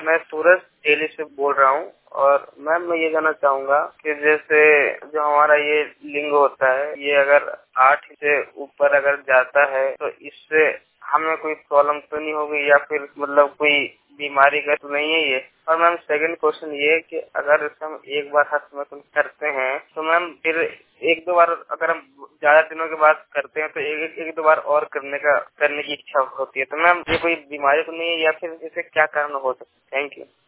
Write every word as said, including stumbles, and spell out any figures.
मैं सूरज दिल्ली से बोल रहा हूँ और मैम मैं ये जानना चाहूंगा कि जैसे जो हमारा ये लिंग होता है ये अगर आठ से ऊपर अगर जाता है तो इससे हमें कोई प्रॉब्लम तो नहीं होगी या फिर मतलब कोई बीमारी का तो नहीं है ये। और मैम सेकंड क्वेश्चन ये है कि अगर हम एक बार हस्तमैथुन करते हैं तो मैम फिर एक दो बार अगर हम ज्यादा दिनों के बाद करते हैं तो एक एक दो बार और करने का करने की इच्छा होती है, तो मैम ये कोई बीमारी तो नहीं है या फिर इसे क्या कारण हो सकता है? Thank you.